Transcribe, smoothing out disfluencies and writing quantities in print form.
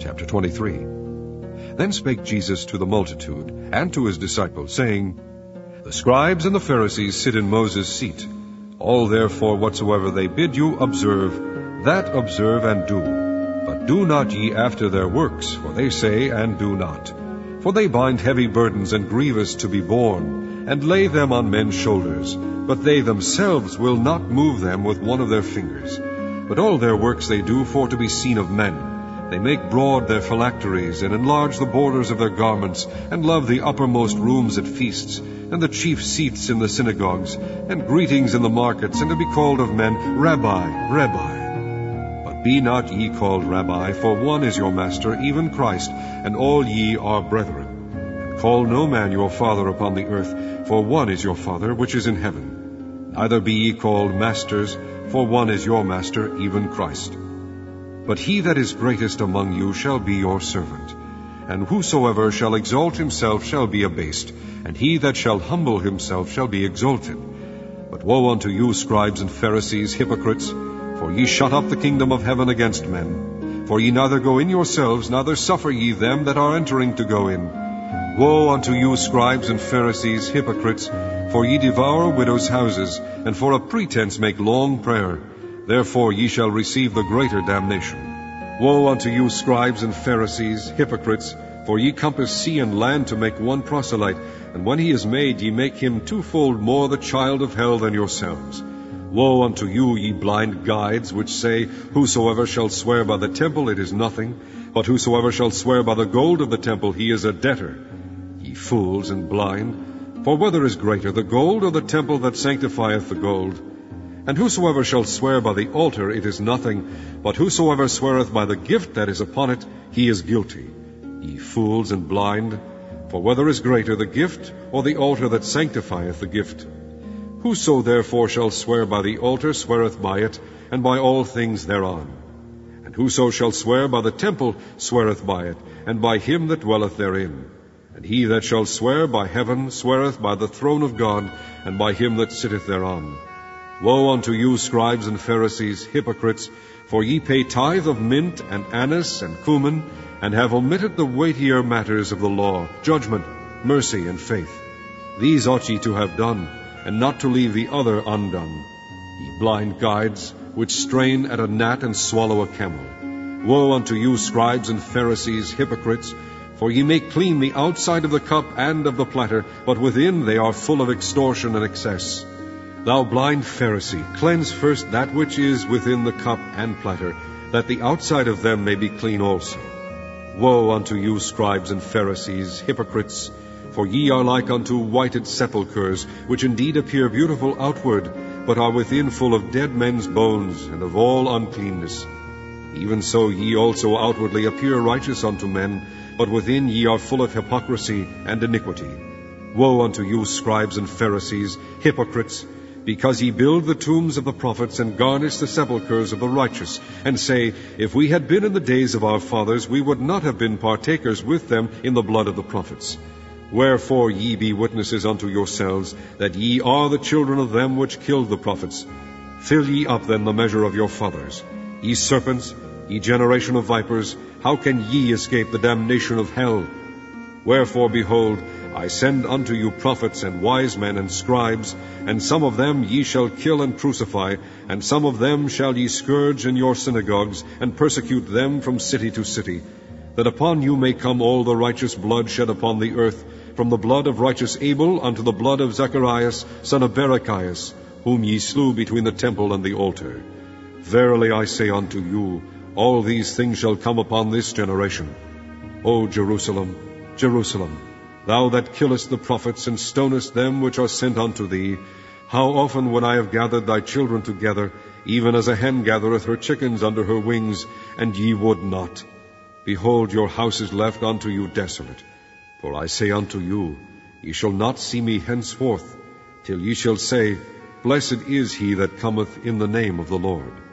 Chapter 23. Then spake Jesus to the multitude and to his disciples, saying, The scribes and the Pharisees sit in Moses' seat. All therefore whatsoever they bid you observe, that observe and do. But do not ye after their works, for they say and do not. For they bind heavy burdens and grievous to be borne, and lay them on men's shoulders, but they themselves will not move them with one of their fingers. But all their works they do for to be seen of men. They make broad their phylacteries, and enlarge the borders of their garments, and love the uppermost rooms at feasts, and the chief seats in the synagogues, and greetings in the markets, and to be called of men, Rabbi, Rabbi. But be not ye called Rabbi, for one is your master, even Christ, and all ye are brethren. And call no man your father upon the earth, for one is your Father which is in heaven. Neither be ye called masters, for one is your master, even Christ. But he that is greatest among you shall be your servant. And whosoever shall exalt himself shall be abased, and he that shall humble himself shall be exalted. But woe unto you, scribes and Pharisees, hypocrites! For ye shut up the kingdom of heaven against men. For ye neither go in yourselves, neither suffer ye them that are entering to go in. Woe unto you, scribes and Pharisees, hypocrites! For ye devour widows' houses, and for a pretense make long prayer. Therefore ye shall receive the greater damnation. Woe unto you, scribes and Pharisees, hypocrites! For ye compass sea and land to make one proselyte, and when he is made, ye make him twofold more the child of hell than yourselves. Woe unto you, ye blind guides, which say, Whosoever shall swear by the temple, it is nothing, but whosoever shall swear by the gold of the temple, he is a debtor. Ye fools and blind! For whether is greater, the gold or the temple that sanctifieth the gold? And whosoever shall swear by the altar, it is nothing, but whosoever sweareth by the gift that is upon it, he is guilty. Ye fools and blind! For whether is greater, the gift or the altar that sanctifieth the gift? Whoso therefore shall swear by the altar sweareth by it, and by all things thereon. And whoso shall swear by the temple sweareth by it, and by him that dwelleth therein. And he that shall swear by heaven sweareth by the throne of God, and by him that sitteth thereon. Woe unto you, scribes and Pharisees, hypocrites! For ye pay tithe of mint and anise and cumin, and have omitted the weightier matters of the law, judgment, mercy, and faith. These ought ye to have done, and not to leave the other undone. Ye blind guides, which strain at a gnat and swallow a camel. Woe unto you, scribes and Pharisees, hypocrites! For ye make clean the outside of the cup and of the platter, but within they are full of extortion and excess. Thou blind Pharisee, cleanse first that which is within the cup and platter, that the outside of them may be clean also. Woe unto you, scribes and Pharisees, hypocrites! For ye are like unto whited sepulchres, which indeed appear beautiful outward, but are within full of dead men's bones, and of all uncleanness. Even so ye also outwardly appear righteous unto men, but within ye are full of hypocrisy and iniquity. Woe unto you, scribes and Pharisees, hypocrites! Because ye build the tombs of the prophets, and garnish the sepulchres of the righteous, and say, If we had been in the days of our fathers, we would not have been partakers with them in the blood of the prophets. Wherefore ye be witnesses unto yourselves, that ye are the children of them which killed the prophets. Fill ye up then the measure of your fathers. Ye serpents, ye generation of vipers, how can ye escape the damnation of hell? Wherefore, behold, I send unto you prophets and wise men and scribes, and some of them ye shall kill and crucify, and some of them shall ye scourge in your synagogues, and persecute them from city to city, that upon you may come all the righteous blood shed upon the earth, from the blood of righteous Abel unto the blood of Zacharias, son of Barachias, whom ye slew between the temple and the altar. Verily I say unto you, all these things shall come upon this generation. O Jerusalem, Jerusalem, thou that killest the prophets, and stonest them which are sent unto thee, how often would I have gathered thy children together, even as a hen gathereth her chickens under her wings, and ye would not. Behold, your house is left unto you desolate. For I say unto you, ye shall not see me henceforth, till ye shall say, Blessed is he that cometh in the name of the Lord.